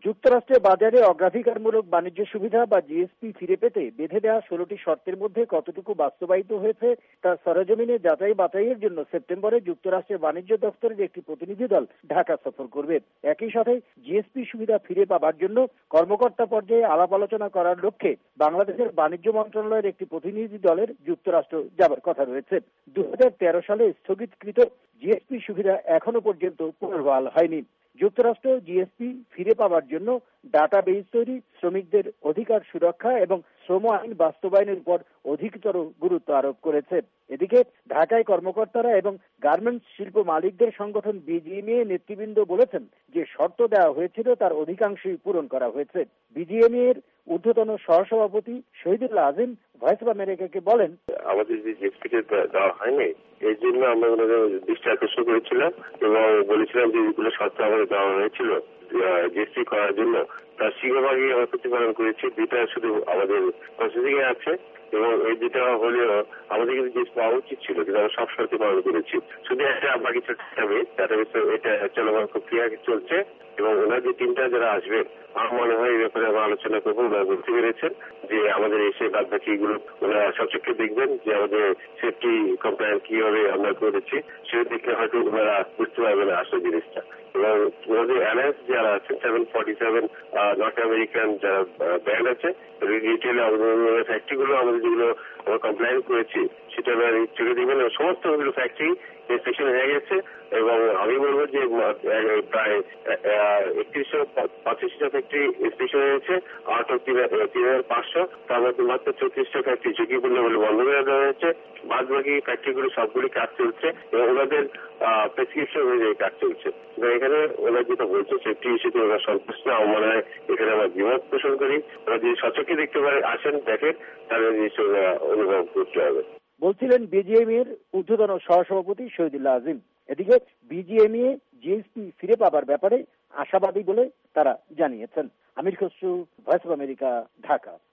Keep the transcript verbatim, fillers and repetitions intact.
যুক্তরাষ্ট্রের বাজারে অগ্রাধিকারমূলক বাণিজ্য সুবিধা বা জিএসপি ফিরে পেতে বেঁধে দেওয়া ষোলোটি শর্তের মধ্যে কতটুকু বাস্তবায়িত হয়েছে তা সরেজমিনে যাচাই বাছাইয়ের জন্য সেপ্টেম্বরে যুক্তরাষ্ট্রের বাণিজ্য দপ্তরের একটি প্রতিনিধি দল ঢাকা সফর করবে। একই সাথে জিএসপি সুবিধা ফিরে পাবার জন্য কর্মকর্তা পর্যায়ে আলাপ আলোচনা করার লক্ষ্যে বাংলাদেশের বাণিজ্য মন্ত্রণালয়ের একটি প্রতিনিধি দলের যুক্তরাষ্ট্র যাবার কথা রয়েছে। দু হাজার তেরো সালে স্থগিতকৃত জিএসপি সুবিধা এখনো পর্যন্ত পুনর্বহাল হয়নি। যুক্তরাষ্ট্র জিএসপি ফিরে পাওয়ার জন্য ডাটাবেজ তৈরি, শ্রমিকদের অধিকার সুরক্ষা এবং শ্রম আইন বাস্তবায়নের উপর অধিকতর গুরুত্ব আরোপ করেছে। এদিকে ঢাকায় কর্মকর্তারা এবং গার্মেন্টস শিল্প মালিকদের সংগঠন বিজিএমইএ নেতৃবৃন্দ বলেছেন যে শর্ত দেওয়া হয়েছিল তার অধিকাংশই পূরণ করা হয়েছে। বিজিএমইএ এর ঊর্ধ্বতন সহসভাপতি শহীদুল্লাহ আজিম ভয়েস অব আমেরিকাকে বলেন, আমাদের যে জিএসপি দেওয়া হয়নি এই জন্য আমরা ওনাদের দৃষ্টি আকর্ষণ করেছিলাম এবং বলেছিলাম যে এগুলো শর্ত আমাদের দেওয়া হয়েছিল জিএসপি করার জন্য তার সিংহভাগই আমরা প্রতিপালন করেছি। দুইটা শুধু আমাদের প্রসেসিং এ আছে এবং এই দুটা হলেও আমাদের কিন্তু জিনিস পাওয়া উচিত ছিল, কিন্তু আমরা সব শর্তে পালন করেছি। শুধু একটা বাকি ডাটাবেস ডাটাবেস এটা চলমান প্রক্রিয়া চলছে এবং ওনার যে টিমটা যারা আসবে আমার মনে হয় এই ব্যাপারে আমরা আলোচনা করবো। ওনারা বুঝতে পেরেছেন যে আমাদের এসে বাদ বাকি এগুলো ওনারা সচক্ষে দেখবেন যে আমাদের সেফটি কমপ্লায়েন্স কিভাবে আমরা করেছি, সেটা দেখলে হয়তো ওনারা বুঝতে পারবেন আসলে জিনিসটা। এবং ওনাদের অ্যালায়েন্স যারা আছে seven forty seven North American যারা ব্যান্ড আছে রিটেল ফ্যাক্টরিগুলো আমাদের যেগুলো আমরা কমপ্লায়েন্স করেছি সেটা চলে দেখবেন সমস্ত ফ্যাক্টরি ইন্সপেকশন হয়ে গেছে এবং আমি বলবো যে প্রায় একত্রিশশো পঁচিশটা ফ্যাক্টরি ইন্সপেকশন হয়েছে, আট তিন হাজার পাঁচশো তার মধ্যে মাত্র চৌত্রিশটা ফ্যাক্টরি ঝুঁকিপূর্ণ বলে বন্ধ করে দেওয়া হয়েছে। বাদ বাকি ফ্যাক্টরিগুলো সবগুলি কাজ চলছে এবং ওনাদের প্রেসক্রিপশন অনুযায়ী কাজ চলছে। এখানে ওরা যেটা বলছে সেফটি ইস্যুতে ওরা সন্তুষ্ট। আমার মনে হয় এখানে আমরা দ্বিমত পোষণ করি। ওরা যদি সচক্ষে দেখতে পারে আসেন দেখেন তাহলে নিশ্চয় ওরা অনুভব করতে হবে বলছিলেন বিজিএমইএ এর ঊর্ধ্বতন সহসভাপতি শহীদুল্লাহ আজিম। এদিকে বিজিএমইএ জিএসপি ফিরে পাবার ব্যাপারে আশাবাদী বলে তারা জানিয়েছেন। Amir Khasru, Voice of America, Dhaka.